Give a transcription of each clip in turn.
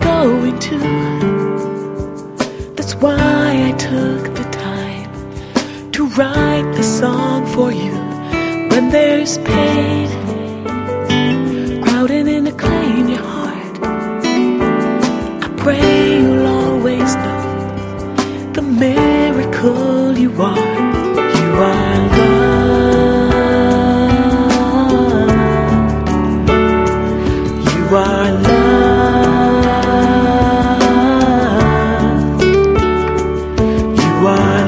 going to. That's why I took the time to write the song for you. When there's pain crowding in to claim your heart, I pray you'll always know the miracle you are. You are loved. You are loved. You are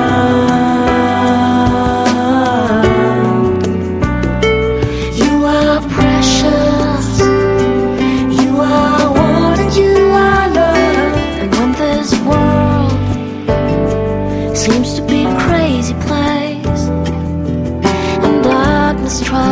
loved. You are precious. You are wanted. You are loved. And when this world seems to be a crazy place and darkness tries